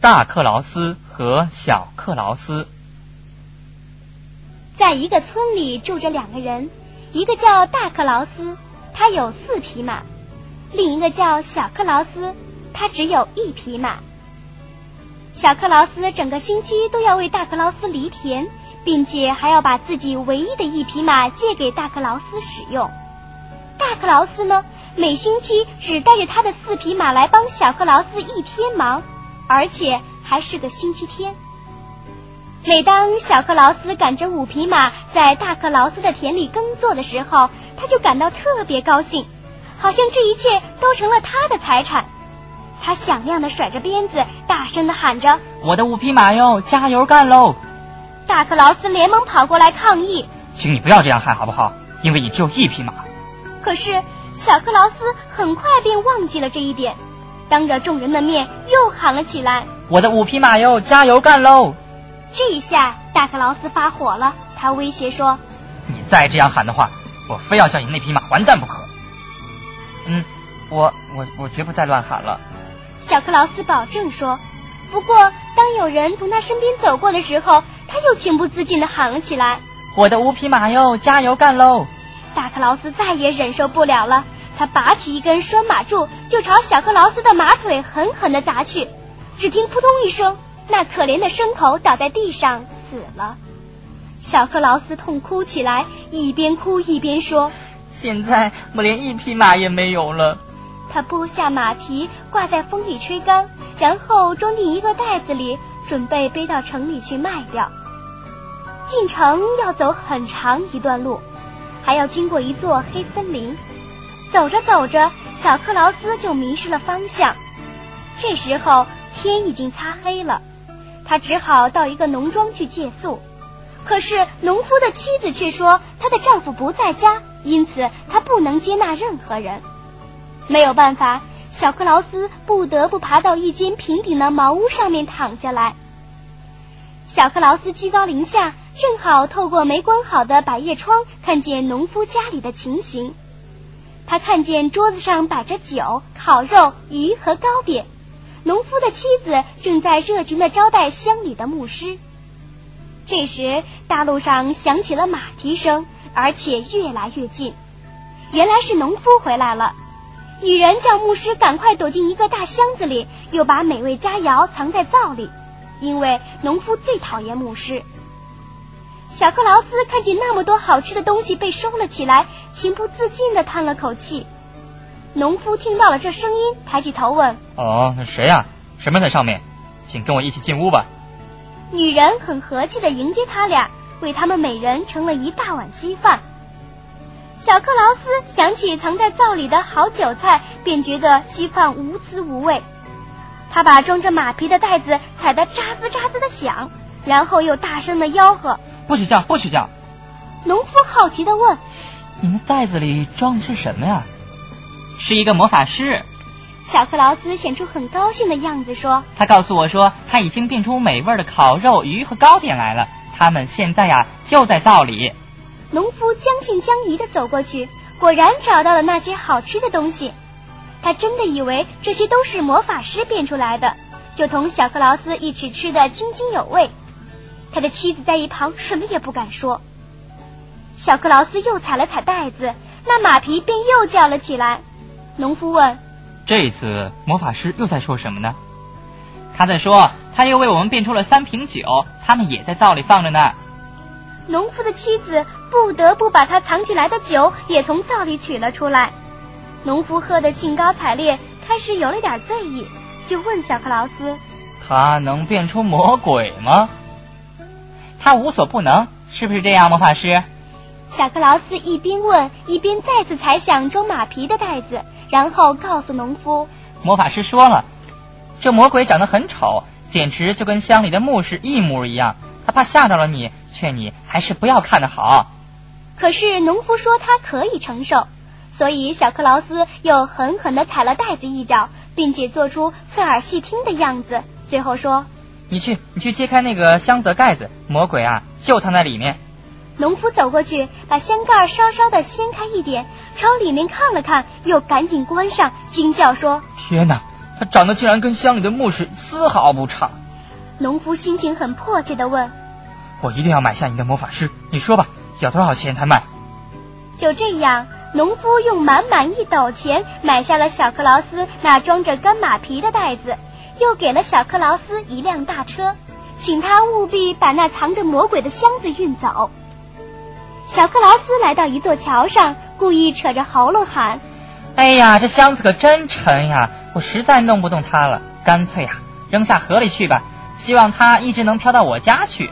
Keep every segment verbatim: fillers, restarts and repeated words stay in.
大克劳斯和小克劳斯。 在一个村里住着两个人，一个叫大克劳斯，他有四匹马；另一个叫小克劳斯，他只有一匹马。小克劳斯整个星期都要为大克劳斯犁田，并且还要把自己唯一的一匹马借给大克劳斯使用。大克劳斯呢，每星期只带着他的四匹马来帮小克劳斯一天忙，而且还是个星期天。每当小克劳斯赶着五匹马在大克劳斯的田里耕作的时候，他就感到特别高兴，好像这一切都成了他的财产。他响亮地甩着鞭子，大声地喊着： 我的五匹马哟，加油干喽！ 大克劳斯连忙跑过来抗议： 请你不要这样喊好不好？因为你只有一匹马。 可是小克劳斯很快便忘记了这一点，当着众人的面又喊了起来： 我的五匹马哟，加油干喽！ 这一下大克劳斯发火了，他威胁说： 你再这样喊的话，我非要叫你那匹马完蛋不可。嗯，我我我绝不再乱喊了。 小克劳斯保证说。不过当有人从他身边走过的时候，他又情不自禁地喊了起来： 我的五匹马哟，加油干喽！ 大克劳斯再也忍受不了了，他拔起一根拴马柱，就朝小克劳斯的马腿狠狠地砸去。只听扑通一声，那可怜的牲口倒在地上死了。小克劳斯痛哭起来，一边哭一边说： 现在我连一匹马也没有了。 他剥下马皮挂在风里吹干，然后装进一个袋子里，准备背到城里去卖掉。进城要走很长一段路，还要经过一座黑森林。走着走着，小克劳斯就迷失了方向。这时候天已经擦黑了，他只好到一个农庄去借宿。可是农夫的妻子却说她的丈夫不在家，因此她不能接纳任何人。没有办法，小克劳斯不得不爬到一间平顶的茅屋上面躺下来。小克劳斯居高临下，正好透过没关好的百叶窗看见农夫家里的情形。他看见桌子上摆着酒、烤肉、鱼和糕点，农夫的妻子正在热情地招待乡里的牧师。这时大路上响起了马蹄声，而且越来越近。原来是农夫回来了。女人叫牧师赶快躲进一个大箱子里，又把美味佳肴藏在灶里，因为农夫最讨厌牧师。小克劳斯看见那么多好吃的东西被收了起来，情不自禁地叹了口气。农夫听到了这声音，抬起头问： 哦，那谁呀？什么在上面？请跟我一起进屋吧。 女人很和气地迎接他俩，为他们每人盛了一大碗稀饭。小克劳斯想起藏在灶里的好酒菜，便觉得稀饭无滋无味。他把装着马皮的袋子踩得喳滋喳滋的响，然后又大声地吆喝： 不许叫，不许叫！ 农夫好奇地问： 你那袋子里装的是什么呀？是一个魔法师。 小克劳斯显出很高兴的样子说： 他告诉我说他已经变出美味的烤肉、鱼和糕点来了，他们现在呀就在灶里。 农夫将信将疑地走过去，果然找到了那些好吃的东西。他真的以为这些都是魔法师变出来的，就同小克劳斯一起吃得津津有味。他的妻子在一旁什么也不敢说。小克劳斯又踩了踩袋子，那马皮便又叫了起来。农夫问： 这次魔法师又在说什么呢？他在说他又为我们变出了三瓶酒，他们也在灶里放着呢。 农夫的妻子不得不把他藏起来的酒也从灶里取了出来。农夫喝得兴高采烈，开始有了点醉意，就问小克劳斯： 他能变出魔鬼吗？他无所不能，是不是这样，魔法师？ 小克劳斯一边问一边再次踩响装马皮的袋子，然后告诉农夫： 魔法师说了，这魔鬼长得很丑，简直就跟乡里的牧师一模一样，他怕吓到了你，劝你还是不要看得好。 可是农夫说他可以承受，所以小克劳斯又狠狠地踩了袋子一脚，并且做出侧耳细听的样子，最后说： 你去你去揭开那个箱子的盖子，魔鬼啊就藏在里面。 农夫走过去，把箱盖稍稍地掀开一点，朝里面看了看，又赶紧关上，惊叫说： 天哪， 他长得竟然跟乡里的牧师丝毫不差。 农夫心情很迫切地问： 我一定要买下你的魔法师，你说吧，要多少钱才卖？ 就这样，农夫用满满一斗钱买下了小克劳斯那装着干马皮的袋子，又给了小克劳斯一辆大车，请他务必把那藏着魔鬼的箱子运走。小克劳斯来到一座桥上，故意扯着喉咙喊： 哎呀，这箱子可真沉呀，我实在弄不动它了，干脆呀扔下河里去吧，希望它一直能飘到我家去。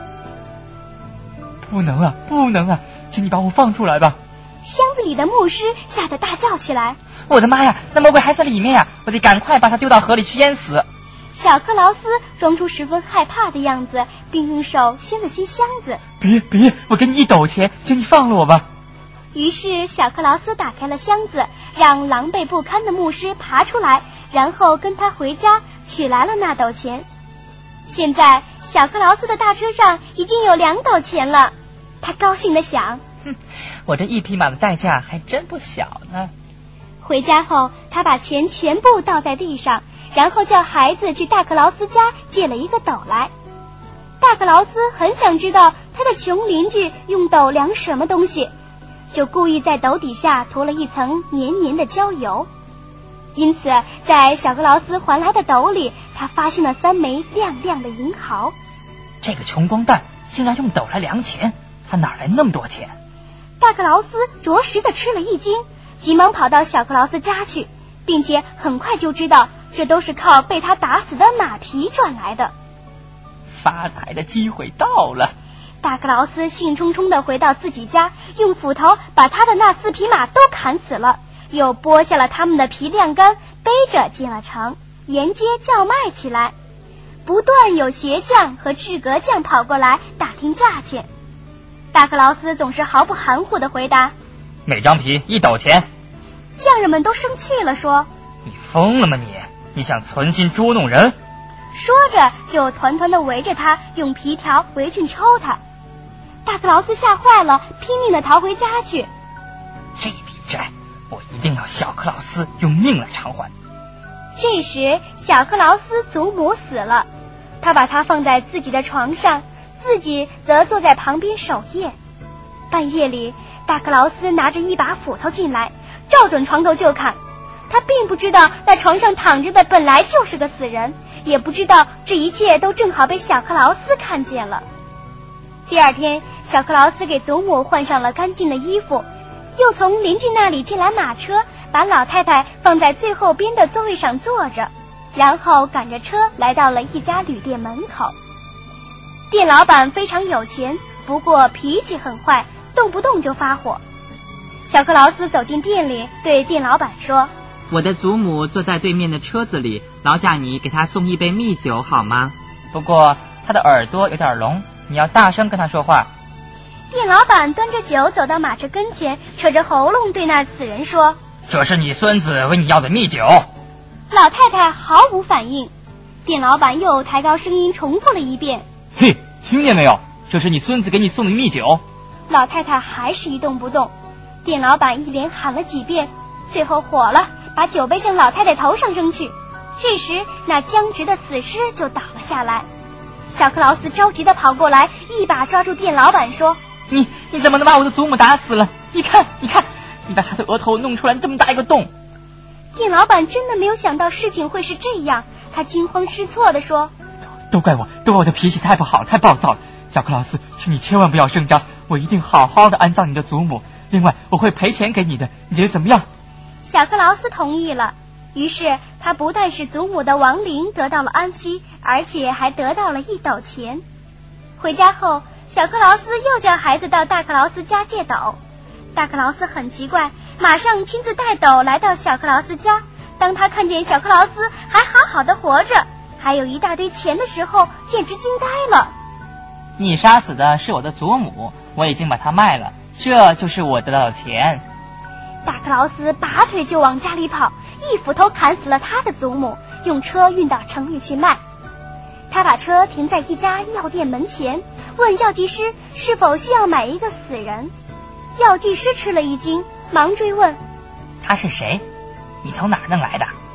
不能啊，不能啊，请你把我放出来吧。 箱子里的牧师吓得大叫起来： 我的妈呀，那魔鬼还在里面呀，我得赶快把它丢到河里去淹死。 小克劳斯装出十分害怕的样子，并用手掀了掀箱子。 别别，我给你一斗钱，请你放了我吧。 于是小克劳斯打开了箱子，让狼狈不堪的牧师爬出来，然后跟他回家取来了那斗钱。现在小克劳斯的大车上已经有两斗钱了，他高兴地想： 哼，我这一匹马的代价还真不小呢。 回家后，他把钱全部倒在地上，然后叫孩子去大克劳斯家借了一个斗来。大克劳斯很想知道他的穷邻居用斗量什么东西，就故意在斗底下涂了一层黏黏的焦油。因此在小克劳斯还来的斗里，他发现了三枚亮亮的银毫。 这个穷光蛋竟然用斗来量钱，他哪来那么多钱？ 大克劳斯着实的吃了一惊，急忙跑到小克劳斯家去，并且很快就知道这都是靠被他打死的马皮赚来的。 发财的机会到了。 大克劳斯兴冲冲地回到自己家，用斧头把他的那四匹马都砍死了，又剥下了他们的皮晾干，背着进了城，沿街叫卖起来。不断有鞋匠和制革匠跑过来打听价钱。大克劳斯总是毫不含糊地回答： 每张皮一斗钱。 匠人们都生气了，说： 你疯了吗你？你想存心捉弄人？ 说着就团团地围着他，用皮条围裙抽他。大克劳斯吓坏了，拼命地逃回家去。 这笔债我一定要小克劳斯用命来偿还。 这时小克劳斯祖母死了，他把她放在自己的床上，自己则坐在旁边守夜。半夜里，大克劳斯拿着一把斧头进来，照准床头就砍。他并不知道那床上躺着的本来就是个死人，也不知道这一切都正好被小克劳斯看见了。第二天，小克劳斯给祖母换上了干净的衣服，又从邻居那里借来马车，把老太太放在最后边的座位上坐着，然后赶着车来到了一家旅店门口。店老板非常有钱，不过脾气很坏，动不动就发火。小克劳斯走进店里，对店老板说： 我的祖母坐在对面的车子里，劳驾你给她送一杯蜜酒好吗？不过她的耳朵有点聋，你要大声跟她说话。 店老板端着酒走到马车跟前，扯着喉咙对那死人说： 这是你孙子为你要的蜜酒。 老太太毫无反应。店老板又抬高声音重复了一遍： 嘿，听见没有？这是你孙子给你送的蜜酒。 老太太还是一动不动。店老板一连喊了几遍，最后火了，把酒杯向老太太头上扔去。这时那僵直的死尸就倒了下来。小克劳斯着急地跑过来，一把抓住店老板说： 你你怎么能把我的祖母打死了？你看你看，你把他的额头弄出来这么大一个洞。 店老板真的没有想到事情会是这样，他惊慌失措地说： 都怪我，都怪我的脾气太不好，太暴躁了。小克劳斯，请你千万不要声张，我一定好好的安葬你的祖母，另外我会赔钱给你的，你觉得怎么样？ 小克劳斯同意了。于是他不但使祖母的亡灵得到了安息，而且还得到了一斗钱。回家后，小克劳斯又叫孩子到大克劳斯家借斗。大克劳斯很奇怪，马上亲自带斗来到小克劳斯家。当他看见小克劳斯还好好的活着，还有一大堆钱的时候，简直惊呆了。 你杀死的是我的祖母，我已经把它卖了，这就是我得到的钱。 大克劳斯拔腿就往家里跑，一斧头砍死了他的祖母，用车运到城里去卖。他把车停在一家药店门前，问药剂师是否需要买一个死人。药剂师吃了一惊，忙追问： 他是谁？你从哪儿弄来的？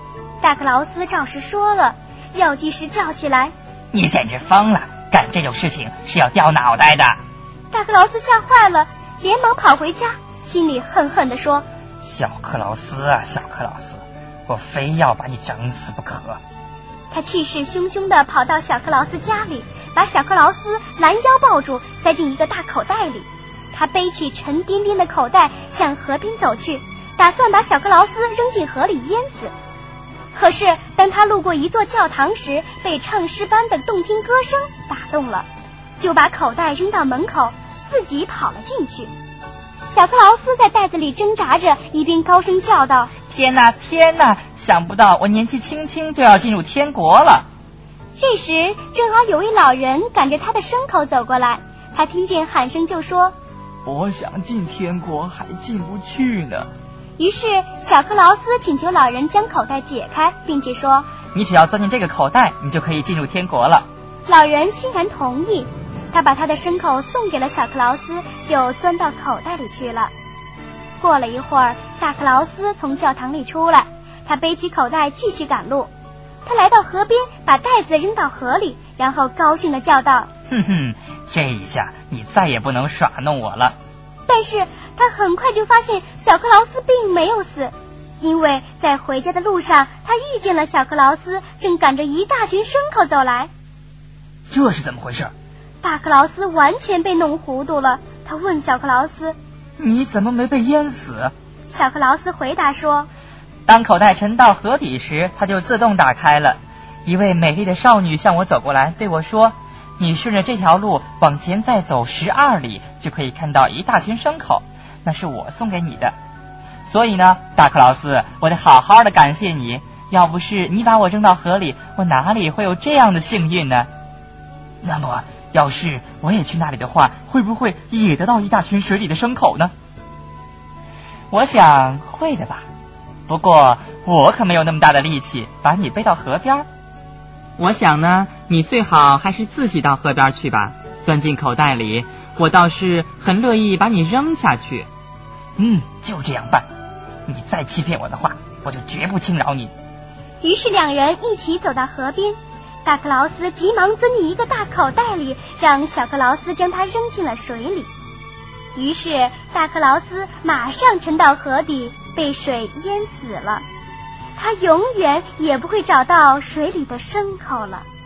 大克劳斯照实说了。药剂师叫起来： 你简直疯了，干这种事情是要掉脑袋的。 大克劳斯吓坏了，连忙跑回家，心里恨恨地说： 小克劳斯啊，小克劳斯，我非要把你整死不可。 他气势汹汹地跑到小克劳斯家里，把小克劳斯拦腰抱住，塞进一个大口袋里。他背起沉甸甸的口袋向河边走去，打算把小克劳斯扔进河里淹死。可是当他路过一座教堂时，被唱诗班的动听歌声打动了，就把口袋扔到门口，自己跑了进去。小克劳斯在袋子里挣扎着，一边高声叫道： 天哪天哪，想不到我年纪轻轻就要进入天国了。 这时正好有位老人赶着他的牲口走过来，他听见喊声就说： 我想进天国还进不去呢。 于是小克劳斯请求老人将口袋解开，并且说： 你只要钻进这个口袋，你就可以进入天国了。 老人欣然同意，他把他的牲口送给了小克劳斯，就钻到口袋里去了。过了一会儿，大克劳斯从教堂里出来，他背起口袋继续赶路。他来到河边，把袋子扔到河里，然后高兴地叫道： 哼哼，这一下你再也不能耍弄我了。 但是他很快就发现小克劳斯并没有死，因为在回家的路上，他遇见了小克劳斯正赶着一大群牲口走来。 这是怎么回事？ 大克劳斯完全被弄糊涂了，他问小克劳斯： 你怎么没被淹死？ 小克劳斯回答说： 当口袋沉到河底时，它就自动打开了。一位美丽的少女向我走过来，对我说：你顺着这条路往前再走十二里，就可以看到一大群牲口，那是我送给你的。所以呢，大克劳斯，我得好好的感谢你，要不是你把我扔到河里，我哪里会有这样的幸运呢？那么要是我也去那里的话，会不会也得到一大群水里的牲口呢？我想会的吧，不过我可没有那么大的力气把你背到河边。我想呢，你最好还是自己到河边去吧，钻进口袋里，我倒是很乐意把你扔下去。嗯，就这样办。你再欺骗我的话，我就绝不轻饶你。 于是两人一起走到河边，大克劳斯急忙钻进一个大口袋里，让小克劳斯将它扔进了水里。于是大克劳斯马上沉到河底，被水淹死了。他永远也不会找到水里的牲口了。